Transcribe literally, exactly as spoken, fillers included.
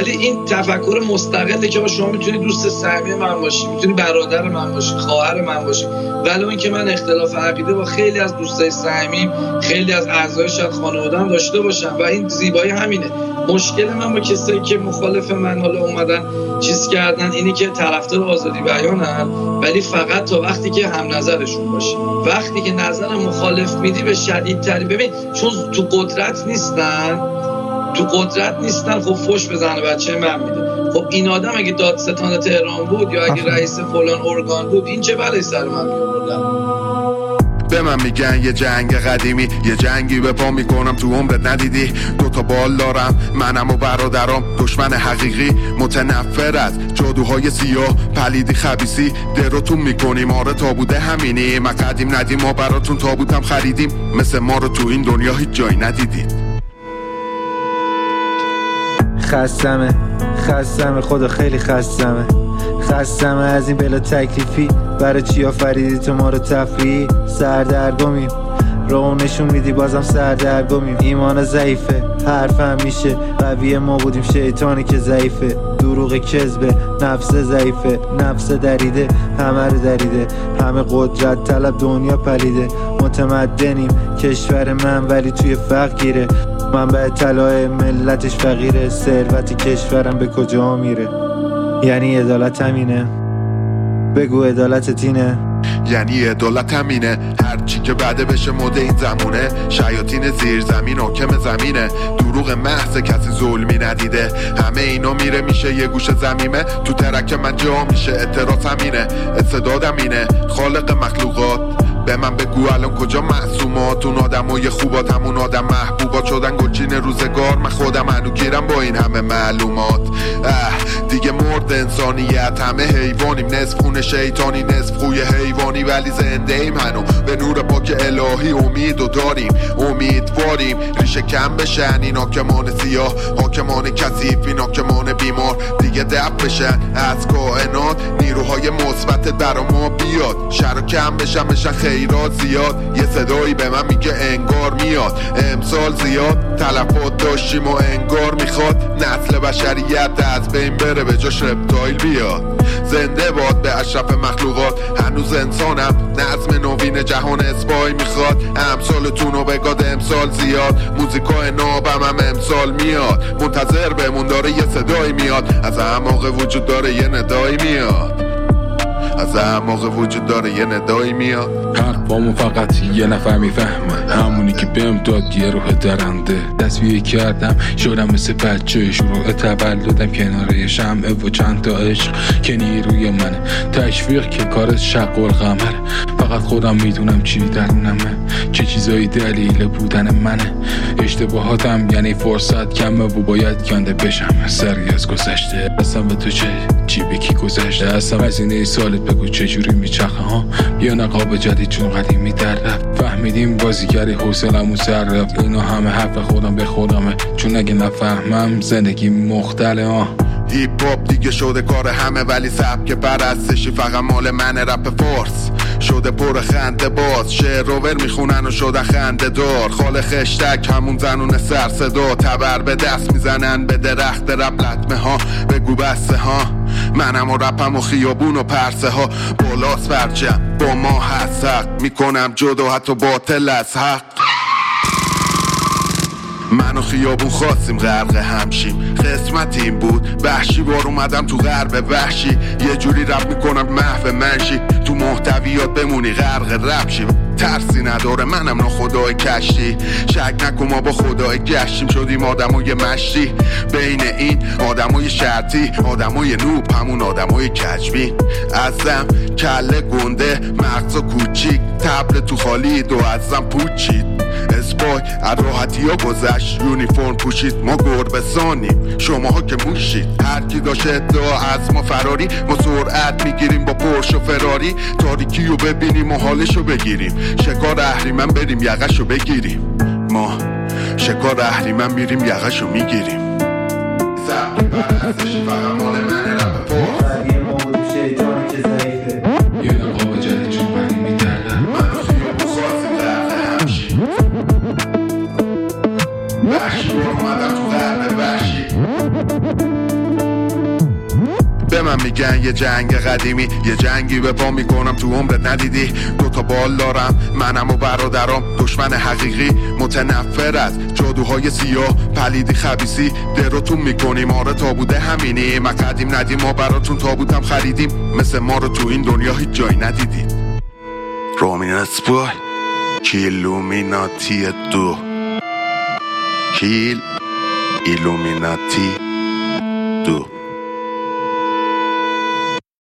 ولی این تفکر مستقله که شما میتونی دوست صمیمی من باشی، میتونی برادر من باشی، خواهر من باشی، ولی اون که من اختلاف عقیده با خیلی از دوستای صمیمیم، خیلی از اعضای شاید خانواده‌ام داشته باشم و این زیبایی همینه. مشکل من با کسایی که مخالف من حالا اومدن چیز کردن اینی که طرفدار آزادی بیانن، ولی فقط تا وقتی که هم نظرشون باشی. وقتی که نظر مخالف میدی به شدیدتری، ببین چون تو قدرت نیستن تو قدرت نیستن خب فوش بزنه بچه من میده. خب این آدم اگه دادستان تهران بود یا اگه رئیس فلان ارگان بود این چه بلایی سر من میآوردن؟ به من میگن یه جنگ قدیمی، یه جنگی به پا میکنم تو عمرت ندیدی. دوتا بال دارم منم و برادرام، دشمن حقیقی متنفر از جادوهای سیاه، پلیدی خبیسی دراتون میکنیم. آره تا بوده همینی، ما قدیم ندیم ما براتون تابوتم خریدیم. مثل ما رو تو این دنیا هیچ جایی ندیدید. خستمه خستمه خدا خیلی خستمه خستمه از این بلا تکلیفی. برای چی آفریدی تو ما رو تفریحی؟ سردرگمیم رو نشون میدی بازم سردرگمیم. ایمان ضعیفه حرفم میشه قویه، ما بودیم شیطانی که ضعیفه. دروغ کذبه نفس ضعیفه، نفس دریده همه رو دریده. همه قدرت طلب دنیا پلیده. متمدنیم کشور من ولی توی فقر گیره. من به طلای ملتش فقیره، ثروت کشورم به کجا میره؟ یعنی عدالت همینه؟ بگو عدالت اینه؟ یعنی عدالت همینه. هرچی که بعده بشه مده این زمونه. شیاطین زیر زمین حاکم زمینه. دروغ محض کسی ظلمی ندیده. همه اینا میره میشه یه گوشه زمینه. تو ترک من جا میشه اعتراض همینه. استعدادم اینه خالق مخلوقات. به من بگو الان کجا معصومات؟ اون آدمای خوبات همون آدم محبوبات شدن گلچین روزگار. من خودم هنو گیرم با این همه معلومات. اه دیگه مرد انسانیت، همه حیوانیم، نصف خون شیطانی نصف خوی حیوانی، ولی زنده ایم هنو به نور پاک الهی امید و داریم. امیدواریم ریشه کم بشن این حاکمان سیاه، حاکمان کثیف، این حاکمان بیمار دیگه دفع بشن از کائنات. نیروهای مثبت برا ما بیاد، شر کم بشن بشن خیرات زیاد. یه صدایی به من میگه انگار میاد. امسال زیاد تلفات داشتیم و انگار میخواد نسل بشریت از بین بره به جاش رپتایل بیاد. زنده باد به اشرف مخلوقات، هنوز انسانم نظم نوین جهان اسپای میخواد. امثالتونو بگاد امسال زیاد، موزیکای نابم هم امسال میاد. منتظر بمون داره یه صدایی میاد، از اعماق وجود داره یه ندایی میاد. از اعماق وجود داره یه ندایی میاد. حرفامو فقط یه نفر میفهمه، همونی که بهم داد یه روح درنده. تصویه کردم شدم مثل بچه شروع تولدم کنار شمعه و چند تا عشق که نیروی منه. تشویق که کار شق و القمر، فقط خودم میدونم چی درونمه، چه چیزایی دلیل بودن منه. اشتباهاتم یعنی فرصت کمه و باید کنده بشم سری از گذشته. اصلا به تو چه چی بکی گذشته؟ اصلا از این سالت بگو چجوری میچخه ها. بیا نقاب جدید چون قدیمی در رفت، فهمیدیم بازیگری حوصله‌مو سر رفت. اینا همه حرف خودم به خودمه، چون اگه نفهمم زندگی مختله ها. هیپ هاپ دیگه شده کار همه، ولی سبک پرستشی فقط مال من. رپ فارس شده پر خنده باز، شعر روور میخونن و شده خنده دار. خال خشتک همون زنون سر صدا، تبر به دست میزنن به درخت رپ لطمه ها. بگو بسته ها منم و رپم و خیابون و پرسه ها. بالاست برچم با ما هست حق، میکنم جدا حتی باطل از حق. من و خیابون خواستیم غرق همشیم، قسمت این بود وحشی بار اومدم تو غرب وحشی. یه جوری رپ میکنم محو منشی، تو محتویات بمونی غرق رپ شی. ترسی نداره منم نه خدای کشتی، شک نکن ما با خدای گشتیم. شدیم آدمای مشتی بین این آدمای شرطی، آدمای نوب همون آدمای کجبین. ازم کله گنده مغز کوچیک، تبل تو خالی دو ازم پوچید. اسپای از راحتی ها گذشت، یونیفرم پوشید ما گربه سانیم، شماها که موشید. هر کی داشت ادعا از ما فراری، ما سرعت میگیریم با پرش و فراری. تاریکی رو ببینیم و حالشو بگیریم، شکار اهریمن بریم یقشو بگیریم. ما شکار اهریمن میریم یقشو میگیریم. زبطی برستشی فقط مال من رب پاس، یه ما بودیم شیطانی که ضعیفه. یه نقاب جدید چون بنی میدردم، من و خیابون خواستیم غرق همشی. وحشی بار اومدم تو غرب وحشی. من میگن یه جنگ قدیمی، یه جنگی به پا میکنم تو عمرت ندیدی. دوتا بال دارم منم و برادرام، دشمن حقیقی متنفر از جادوهای سیاه، پلیدی خبیسی دراتون میکنیم. آره تا بوده همینی، ما قدیم ندیم ما براتون تابوتم خریدیم. مثل ما رو تو این دنیا هیچ جای ندیدید. رومینس بای کیلومیناتی دو کیل ایلومیناتی دو